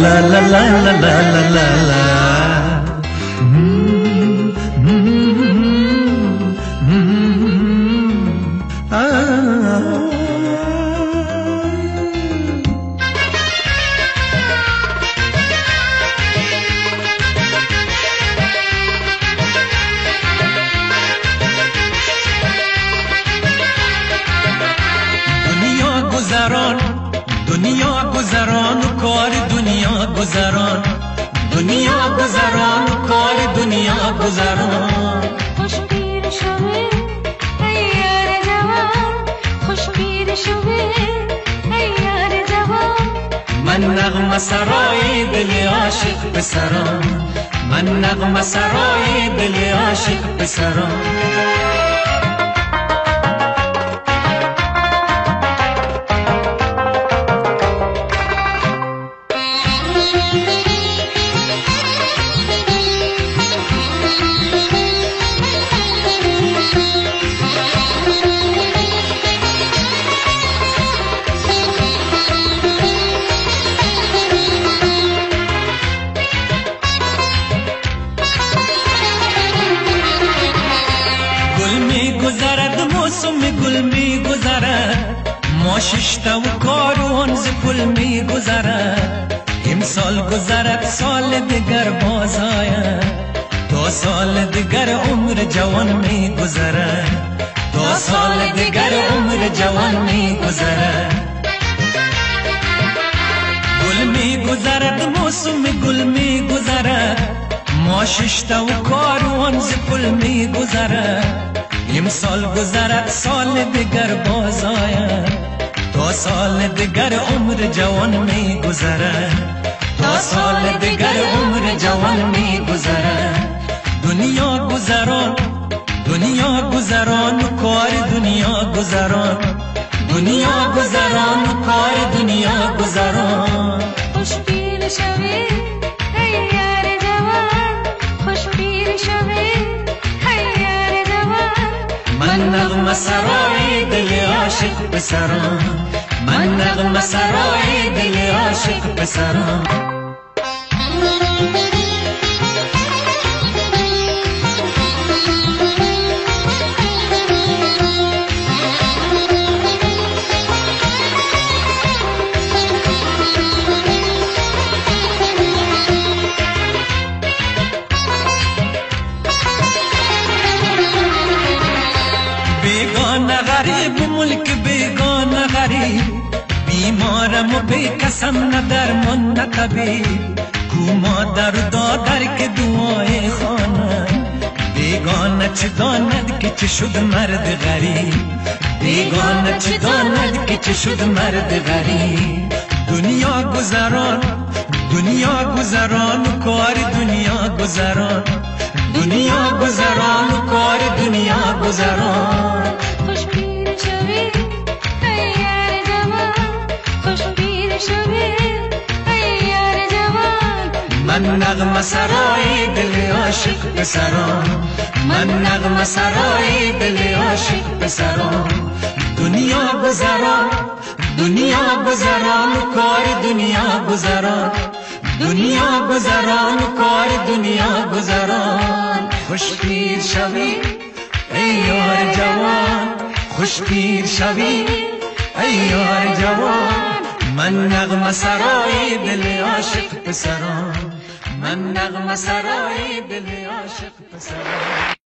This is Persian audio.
la la la la la la la la. دنیا گذران و کار دنیا گذران، دنیا گذران و کار دنیا گذران. خوش پیر شوه ای یار جوان، خوش پیر شوه ای یار جوان. من نغمه سرای دل عاشق پسران، من نغمه سرای دل عاشق پسران. موسم گل می گذرد، ما ششتا و کاروان ز پل می گذرد. امسال گذرد سال دیگر باز آید، تا سال دیگر عمر جوان می گذرد، تا سال دیگر عمر جوان می گذرد. گل می گذرد موسم گل می گذرد، ما ششتا و کاروان ز پل می گذرد. امسال گذرد سال دیگر باز آید، تا سال دیگر عمر جوان می گذرد، تا سال دیگر عمر جوان می گذرد. دنیا گذران، دنیا گذران و کار دنیا گذران، دنیا گذران و کار دنیا گذران. خوش پیر شوی ای یار جوان، خوش پیر شوی ای یار جوان. من نغمه سرای دل عاشق پسران، من نغمه سرای دل عاشق پسران. بیگانه غریب ملک بیگانه غریب، بیمارم و بیکسم نه درمان نه طبیب. کو مادر و دادر که دعای خانه، بیگانه چه داند که چه شد مرد غریب، بیگانه چه داند که چه شد مرد غریب. دنیا گذران، دنیا گذران و کار دنیا گذران، دنیا گذران و کار دنیا گذران. خوش پیر شوی ای یار جوان، خوش پیر شوی ای یار جوان. من نغمه سرای دل عاشق پسران، من نغمه سرای دل عاشق پسران. دنیا گذران، دنیا گذران و کار دنیا گذران، دنیا گذران و کار دنیا گذران. خوش پیر شوی ای یار جوان، خوش پیر شوی ای یار جوان. من نغمه سرای دل عاشق پسران، من نغمه سرای دل عاشق پسران.